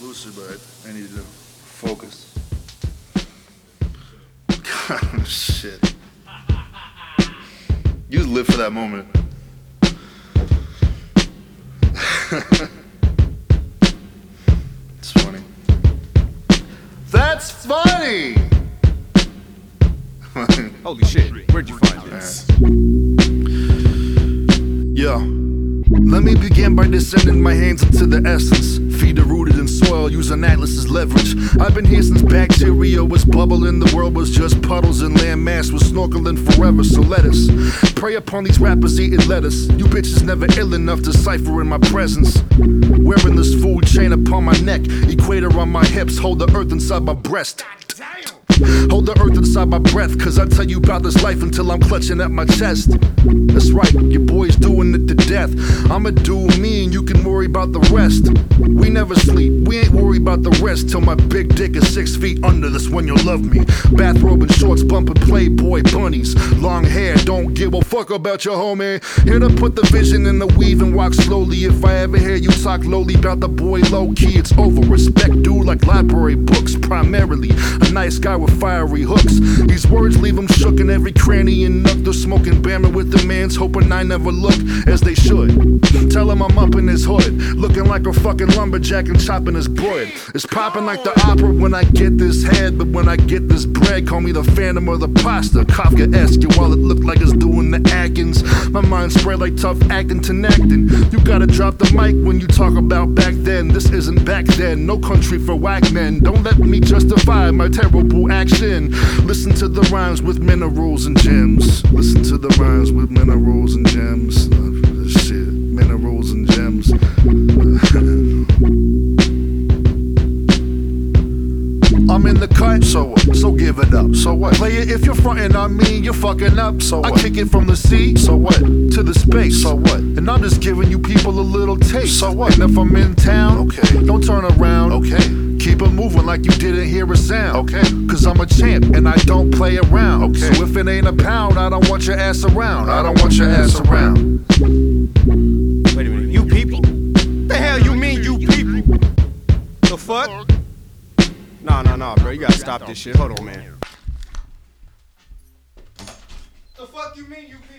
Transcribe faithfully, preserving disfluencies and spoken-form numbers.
lucid, but I need to focus. God, shit. You just live for that moment. It's funny. That's funny! Holy shit, where'd you find this? Yo. Let me begin by descending my hands into the essence. Feet are rooted in soil, using Atlas as leverage. I've been here since bacteria was bubbling. The world was just puddles and land mass was snorkeling forever. So let us prey upon these rappers eating lettuce. You bitches never ill enough to cipher in my presence. Wearing this food chain upon my neck, equator on my hips, hold the earth inside my breast. Hold the earth inside my breath, cause I tell you about this life until I'm clutching at my chest. That's right, your boy's doing it to death. I'ma do me and you can worry about the rest. We never sleep, we ain't worried about the rest till my big dick is six feet under, that's when you'll love me. Bathrobe and shorts, bumping Playboy bunnies. Long hair, don't give a fuck about your homie. Here to put the vision in the weave and walk slowly. If I ever hear you talk lowly about the boy low key, it's over. Respect dude like library books, primarily a nice guy with fiery hooks. These words leave them shook in every cranny and nook. They're smoking Bama with the mans, hoping I never look as they should. Tell him I'm up in his hood, looking like a fucking lumberjack and chopping his board. It's popping like the opera when I get this head, but when I get this bread, call me the phantom or the pasta. Kafka-esque, your wallet look like it's doing the Atkins. My mind spread like tough acting to acting. You gotta drop the mic when you talk about back then. This isn't back then, no country for whack men. Don't let me justify my terrible action. Listen to the rhymes with minerals and gems. Listen to the rhymes with minerals and gems. Uh, shit, minerals and gems. I'm in the cut, so what? So give it up, so what? Play it if you're frontin' on me, you're fucking up, so what? I kick it from the sea, so what? To the space, so what? And I'm just giving you people a little taste, so what? And if I'm in town, okay, don't turn around, okay. Keep it moving like you didn't hear a sound, okay? Cause I'm a champ and I don't play around, okay? So if it ain't a pound, I don't want your ass around. I don't want your ass around. Wait a minute, you people? The hell you mean, you people? The fuck? Nah, nah, nah, bro, you gotta stop this shit. Hold on, man. The fuck you mean, you people?